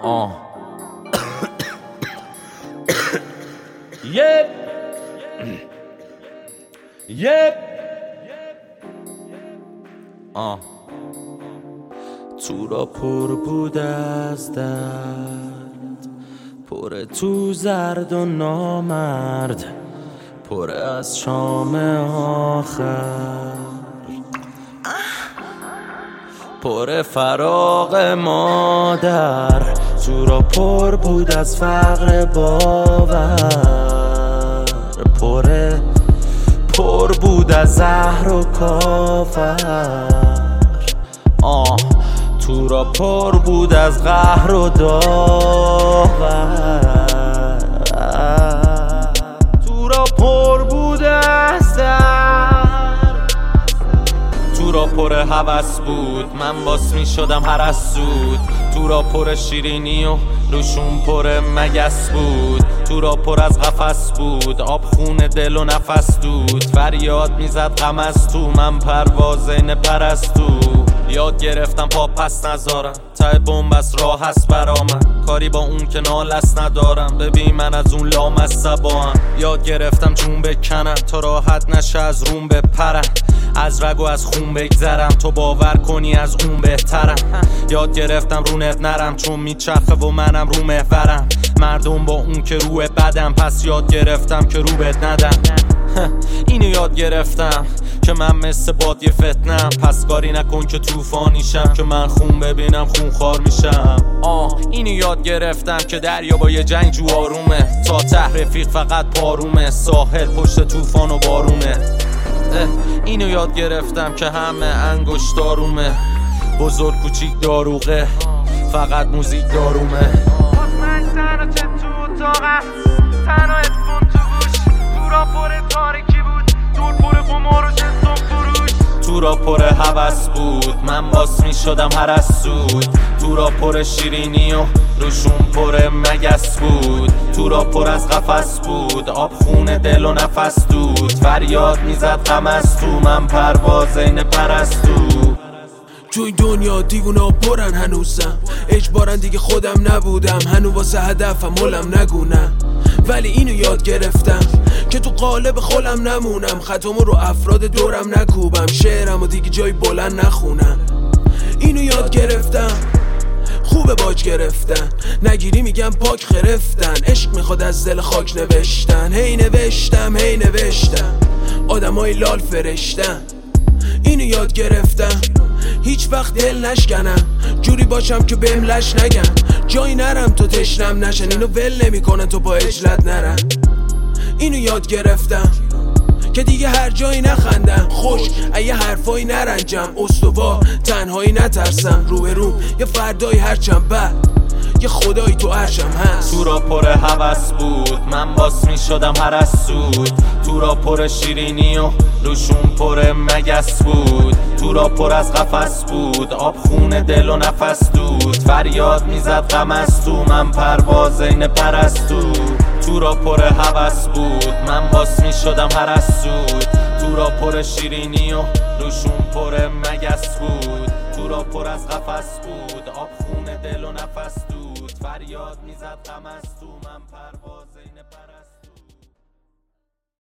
تو را پر بود از درد، پر تو زرد و نامرد، پر از شام آخر، پر فراق مادر. تو را پر بود از فقر باور، پر بود از زهر و کافر. تو را پر بود از قهر و داور، تو را پر بود از درد. تو را پر هوس بود، من باس می شدم هر از سود. تو را پر شیرینی و روشون پر مگس بود. تو را پر از قفس بود، آب خون دل و نفس دود. فریاد میزد غم از تو، من پروازین پرستو. یاد گرفتم پا پس نذارم، ته بنبست راه هست برا من. کاری با اون که نالست ندارم، ببین من از اون لام از سباهم. یاد گرفتم جون بکنم تا راحت نشه از روم بپرم. از رگ و از خون بگذرم تو باور کنی از اون بهترم. یاد گرفتم رونت نرم چون میچرخه و منم رو محورم. مردم با اون که روی بدم، پس یاد گرفتم که رو بد ندم. اینو یاد گرفتم که من مثل باد یه فتنم. پس کاری نکن که طوفانیشم، که من خون ببینم خون خوار میشم. اینو یاد گرفتم که دریا با یه جنگجو آرومه، تا ته رفیق فقط پارومه، ساحل پشت طوفان و بارونه. اینو یاد گرفتم که همه انگشت دارومه، بزرگ کوچیک داروغه، فقط موزیک دارومه. من تنها چه تو اتاقم، تنها اتفون تو گوش. تو را پر تاریکی بود، دور پر قمار و جنسون فروش. تو را پر هوس بود، من باس می شدم هر از سود. تو را پر شیرینی و روشون پر مگس بود. تو را پر از قفس بود، آب خون دل و نفس دود. فریاد میزد غم از تو، من پروازین پرستو. توی دنیا دیوونا پرن هنوزم، اجبارن دیگه خودم نبودم. هنو واسه هدفم ملم نگونم، ولی اینو یاد گرفتم که تو قالب خولم نمونم. خطامو رو افراد دورم نکوبم، شعرمو دیگه جای بلند نخونم. اینو یاد گرفتم خوبه باج گرفتن، نگیری میگم پاک خرفتن. عشق میخواد از دل خاک نوشتن، هی نوشتم آدمای لال فرشتن. اینو یاد گرفتم هیچ وقت دل نشکنم، جوری باشم که بهم لش نگم. جایی نرم تو تشنم نشن، اینو ول نمیکنن تو با اجلت نرم. اینو یاد گرفتم که دیگه هر جایی نخندم، خوش اگه حرفایی نرنجم. استوار تنهایی نترسم، رو یه فردایی هرچم بد یه خدایی تو عرشم هست. تو را پر هوس بود، من باس می شدم هر از سود. تو را پر شیرینی و روشون پر مگس بود. تو را پر از قفس بود، آب خون دل و نفس دود. فریاد میزد غم از تو، من پروازین پرستو. تو را پر هوس بود، من باس می شدم هر از سود. تو را پر شیرینی و روشون پر مگس بود. تو را پر از قفس بود، آب خون دل و نفس دود. فریاد میزد غم از تو، من